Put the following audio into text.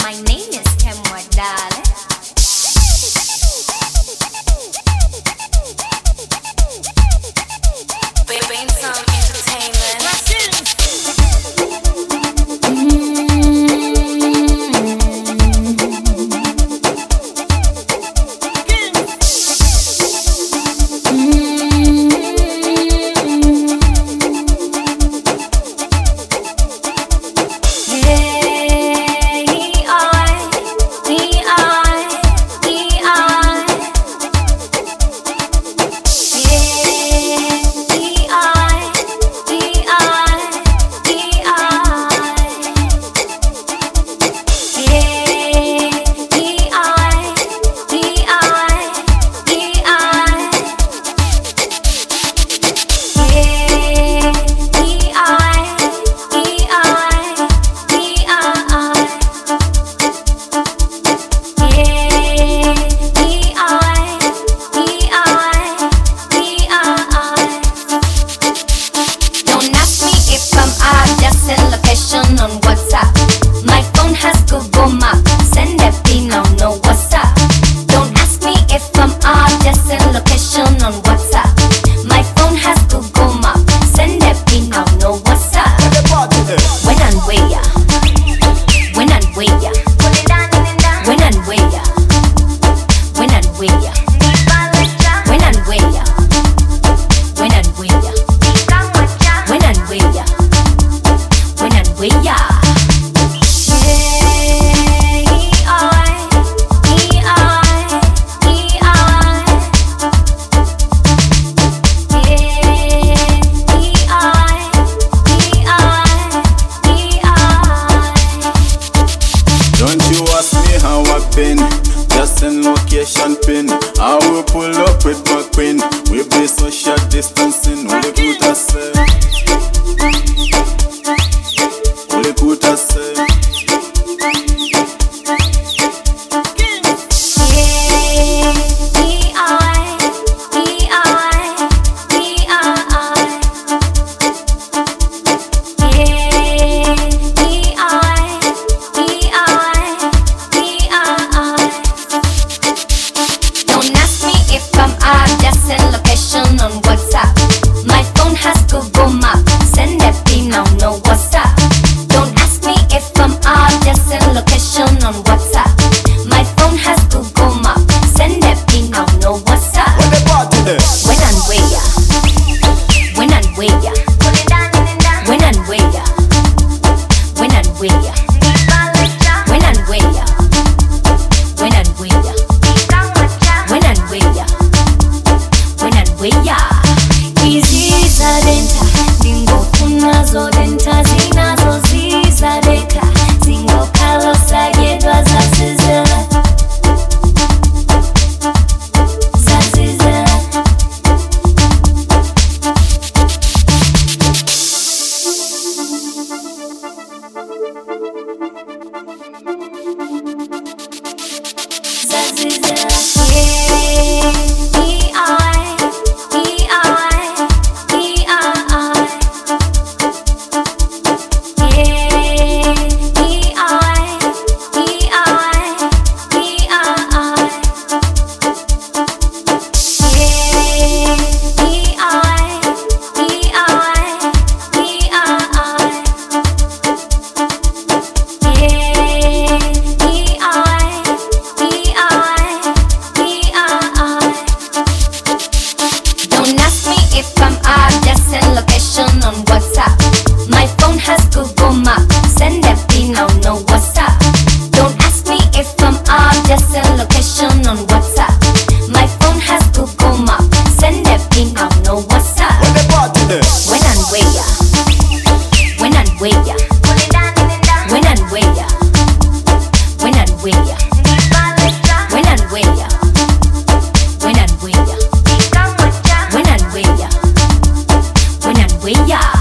My name is Kemwa Dale. Brainstorm Entertainment. On WhatsApp, my phone has Google Map. Send that pin, I'll know what's up. Don't ask me if I'm out, just send location on WhatsApp. My phone has Google Map. Send that pin, I'll know what's up. When and where, when and where, when and where, when and where, when and where, when and where, when and where. We are. Don't you ask me how I've been, just send location pin. I will pull up with my queen. We be social distancing. Only good I say. Only good I say. On WhatsApp, my phone has Google Map. Send that pin, I'll know what's up. Don't ask me if I'm out, just send location on WhatsApp. My phone has Google Map. Send that pin, I'll know what's up. When and where, when and where, when and where, when and where, when and where, when and where, when and where. Weya hizi za denta dingo kunazo denta zinazo zizadeka zingo kalo sagedwa zaziza zaziza on WhatsApp. My phone has Google Map. Send that pin, I'll know what's up. Don't ask me if I'm out, just send location on WhatsApp. My phone has Google Map. Send that pin, I'll know what's up. When and where, when and where, when and where, when and where, when and where, when and where, when and where, when and where.